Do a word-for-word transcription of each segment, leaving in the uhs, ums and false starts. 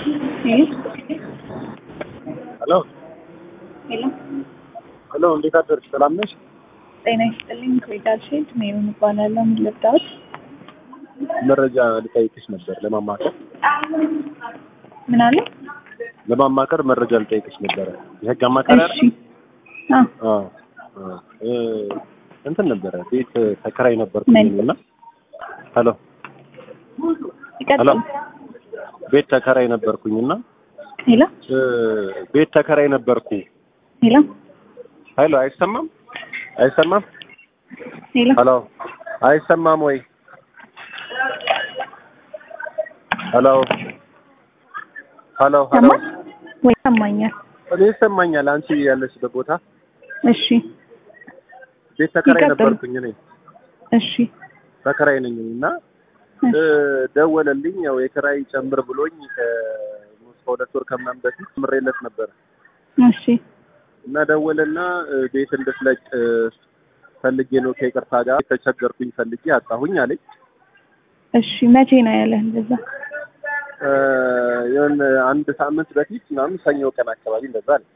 ሄሎ ሄሎ ሄሎ፣ እንዴት አደርሽ? ሰላም ነሽ? ጤና ይስጥልኝ። ክሬዳል ሼድ ሜሮን እባላለሁ። ምን ልርዳዎት? መረጃ ልጠይቅሽ ነበር ለማማከር ምን አለ? ለማማከር መረጃ ልጠይቅሽ ነበር። የህግ አማካሪ እሺ። አይደል? አዎ አዎ እ እንትን ነበረ ቤት ተከራይ ነበርኩኝና ሄሎ ሄሎ ይቀጥል። ቤት ተከራይ ነበርኩኝና ሄሎ እ ቤት ተከራይ ነበርኩ። ሄሎ ሄሎ አይሰማም? አይሰማም? ሄሎ ሄሎ አይሰማም ወይ? ሄሎ ሄሎ ሄሎ ሰማኝ ወይ? ሰማኛል። እኔ ይሰማኛል። አንቺ ያለሽበት ቦታ እሺ ቤት ተከራይ ይቀጥል። ነበርኩኝ እኔ እሺ ተከራይ ነኝ እና እ ደወለልኝ። ያው የኪራይ ጨምር ብሎኝ ከሁለት ወር ከምናምን በፊት ምሬለት ነበር እሺ እና ደወለና ቤት እንድትለቅ ፈልጌ ነው ከይቅርታ ጋር ተቸገርኩኝ ፈልጌ አጣሁኝ አለኝ። እሺ መቼ ነው ያለህ እንደዛ? እ የሆነ አንድ ሳምንት በፊት ምናምን ሰኞ ቀን አካባቢ እንደዛ አለ።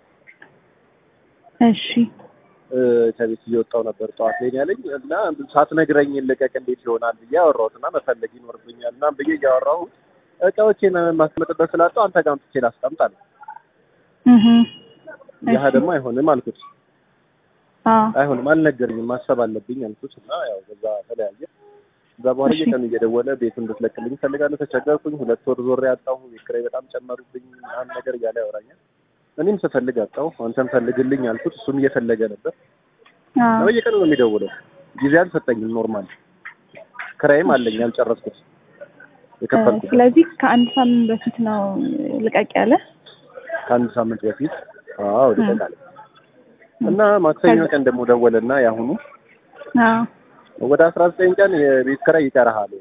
እሺ እ ከቤት እየወጣሁ ነበር ጠዋት ላይ ያለኝ እና ሳትነግረኝ ልቀቅ እንዴት ይሆናል ብዬ አወራሁት እና መፈለግ ይኖርብኛል እና ብዬ እያወራሁ እቃዎቼን ማስቀመጥበት ስላጣሁ አንተ ጋር አምጥቼ ላስቀምጥ አለ። እህ ያ ደግሞ አይሆንም አልኩት። አዎ አይሆንም አልነገረኝም ማሰብ አለብኝ አልኩት እና ያው በዛ ተለያየ። እዛ በኋላ እየቀኑ እየደወለ ቤቱን እንድትለቅልኝ እፈልጋለሁ ተቸገርኩኝ፣ ሁለት ወር ዞሬ አጣሁ፣ የኪራይ በጣም ጨመሩብኝ አንድ ነገር እያለ ያወራኛል። እኔም ስፈልግ አጣሁ፣ አንተም ፈልግልኝ አልኩት። እሱም እየፈለገ ነበር። አዎ በየቀኑ ነው የሚደውለው። ጊዜ አልሰጠኝም። ኖርማል ኪራይም አለኝ ያልጨረስኩት የከፈልኩት። ስለዚህ ከአንድ ሳምንት በፊት ነው ልቀቅ ያለ። ከአንድ ሳምንት በፊት አዎ ልቀቅ አለ እና ማክሰኞ ቀን ደግሞ ደወለና ያሁኑ አዎ ወደ አስራ ዘጠኝ ቀን የቤት ኪራይ ይቀርሃል፣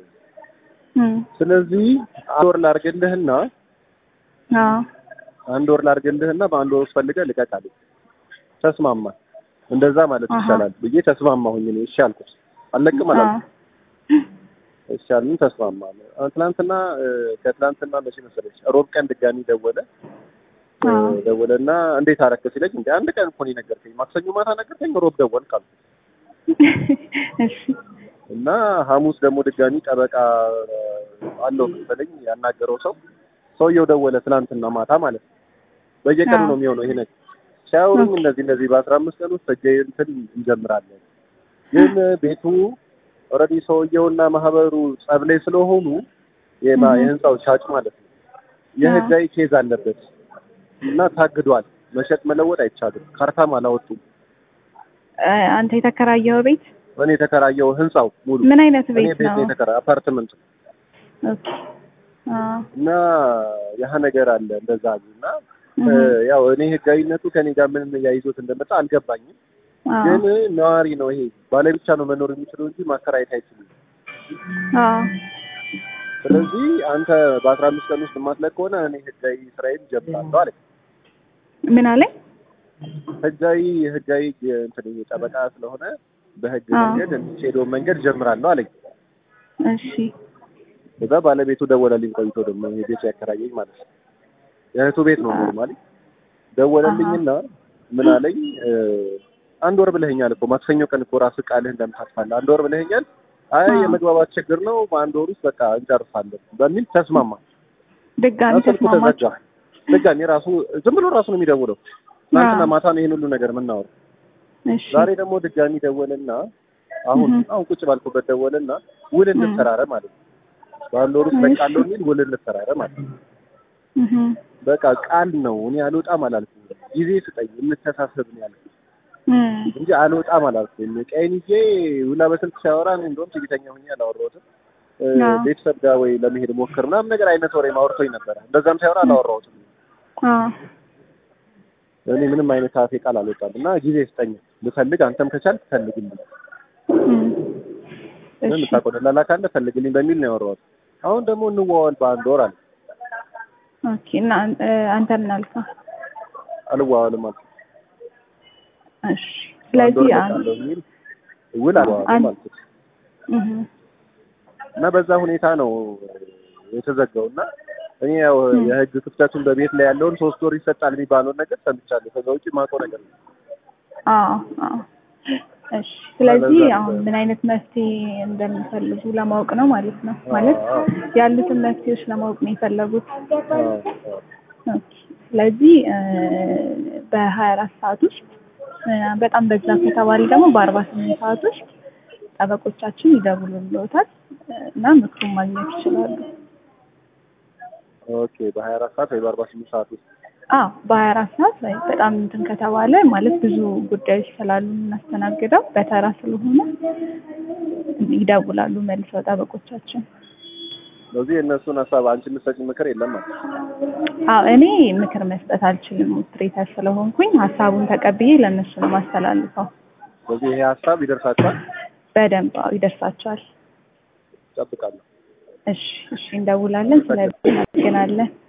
ስለዚህ አንድ ወር ላድርግልህና አዎ አንድ ወር ላድርግልህና በአንድ ወር ውስጥ ፈልገህ ልቀቅ አለኝ። ተስማማ። እንደዛ ማለት ይቻላል ብዬ ተስማማሁኝ። እኔ እሺ አልኩት። አልለቅም አላልኩም። እሺ አልን ተስማማ። ትናንትና ከትናንትና መቼ መሰለሽ ሮብ ቀን ድጋሚ ደወለ ደወለና እንዴት አረከ ሲለኝ እንደ አንድ ቀን እኮ ነው የነገርከኝ፣ ማክሰኞ ማታ ነገርከኝ፣ ሮብ ደወልክ አልኩት። እሺ እና ሐሙስ ደግሞ ድጋሚ ጠበቃ አለው መሰለኝ ያናገረው ሰው ሰውየው ደወለ ትናንትና ማታ ማለት ነው። በየቀኑ ነው የሚሆነው ይሄ ነገር። ሲያወሩኝ እንደዚህ እንደዚህ በአስራ አምስት ቀን ውስጥ እንትን እንጀምራለን፣ ግን ቤቱ ኦልሬዲ ሰውየውና ማህበሩ ጸብ ላይ ስለሆኑ የህንጻው ሻጭ ማለት ነው የህጋዊ ኬዝ አለበት እና ታግዷል። መሸጥ መለወጥ አይቻልም። ካርታም አላወጡም። አንተ የተከራየው ቤት? እኔ የተከራየው ህንጻው ሙሉ። ምን አይነት ቤት ነው? እኔ ቤት የተከራ አፓርትመንት። ኦኬ አዎ እና ያ ነገር አለ እንደዛ እና ያው እኔ ህጋዊነቱ ከኔ ጋር ምን ያይዞት እንደመጣ አልገባኝም። ግን ነዋሪ ነው ይሄ ባለብቻ ነው መኖር የሚችለው እንጂ ማከራየት አይችልም። አዎ ስለዚህ አንተ በአስራ አምስት ቀን ውስጥ የማትለቅ ከሆነ እኔ ህጋዊ ስራዬን ጀምራለሁ አለኝ። ምን አለ? ህጋዊ ህጋዊ እንትን ጠበቃ ስለሆነ በህግ መንገድ የሚሄደው መንገድ ጀምራለሁ አለኝ። እሺ እዛ ባለቤቱ ደወለልኝ። ቆይቶ ደግሞ ቤት ያከራየኝ ማለት ነው የእህቱ ቤት ነው ኖርማሊ። ደወለልኝና ምን አለኝ፣ አንድ ወር ብለኸኛል እኮ ማክሰኞ ቀን እኮ ራስህ ቃልህ እንደምታስፋለህ አንድ ወር ብለኸኛል። አይ የመግባባት ችግር ነው በአንድ ወር ውስጥ በቃ እንጨርሳለን በሚል ተስማማ። ድጋሚ ተስማማ። ድጋሚ ራሱ ዝም ብሎ ራሱ ነው የሚደውለው። ትናንትና ማታ ነው ይሄን ሁሉ ነገር የምናወራው። እሺ ዛሬ ደግሞ ድጋሚ ደወለና አሁን አሁን ቁጭ ባልኩበት ደወለና ውል እንፈራረ ማለት ነው። በአንድ ወር ውስጥ በቃለው የሚል ውል እንፈራረ ማለት ነው። እህ በቃ ቃል ነው። እኔ አልወጣም አላልኩም። ጊዜ ስጠኝ እንተሳሰብ ነው ያልኩት እንጂ አልወጣም አላልኩም። ቀይን ይዤ ሁላ በስልክ ሲያወራ እኔ እንደውም ትዕቢተኛ ሆኜ አላወራሁትም። ቤተሰብ ጋር ወይ ለመሄድ ሞክር ምናምን ነገር አይነት ወሬ ማውርቶኝ ነበረ። እንደዛም ሲያወራ አላወራሁትም። አዎ እኔ ምንም አይነት አፌ ቃል አልወጣም እና ጊዜ ስጠኝ ልፈልግ፣ አንተም ከቻልክ ፈልግልኝ፣ እሺ የምታውቀው ደላላ ካለ ፈልግልኝ በሚል ነው ያወራሁት። አሁን ደግሞ እንዋዋል በአንድ ወር አለ። ኦኬ እና አንተ ምን አልካ? አልዋዋልም አልኩ። እሺ ስለዚህ አንተ ውል አልዋዋልም አልኩት። እህ እና በዛ ሁኔታ ነው የተዘጋውና እኔ ያው የህግ ክፍተቱን በቤት ላይ ያለውን ሶስት ወር ይሰጣል የሚባለውን ነገር ሰምቻለሁ። ከዛ ውጪ ማውቀው ነገር ነው። አዎ አዎ። እሺ ስለዚህ አሁን ምን አይነት መፍትሄ እንደሚፈልጉ ለማወቅ ነው ማለት ነው። ማለት ያሉትን መፍትሄዎች ለማወቅ ነው የፈለጉት። ኦኬ። ስለዚህ በሀያ አራት ሰዓት ውስጥ በጣም በዛ ከተባለ ደግሞ በአርባ ስምንት ሰዓት ውስጥ ጠበቆቻችን ይደውሉልዎታል እና ምክሩን ማግኘት ይችላሉ። ኦኬ። በሀያ አራት ሰዓት ወይ በአርባ ስምንት ሰዓት ውስጥ? አዎ በሀያ አራት ሰዓት ላይ በጣም እንትን ከተባለ ማለት ብዙ ጉዳዮች ስላሉ እናስተናግደው በተራ ስለሆነ ይደውላሉ መልሰው ጠበቆቻችን። ስለዚህ የእነሱን ሀሳብ አንቺ የምትሰጪኝ ምክር የለም ማለት ነው? አዎ እኔ ምክር መስጠት አልችልም ኦፕሬተር ስለሆንኩኝ ሀሳቡን ተቀብዬ ለእነሱ ነው ማስተላልፈው። ስለዚህ ይሄ ሀሳብ ይደርሳቸዋል? በደንብ አዎ ይደርሳቸዋል። እጠብቃለሁ። እሺ እሺ እንደውላለን። ስለዚህ እናመሰግናለን።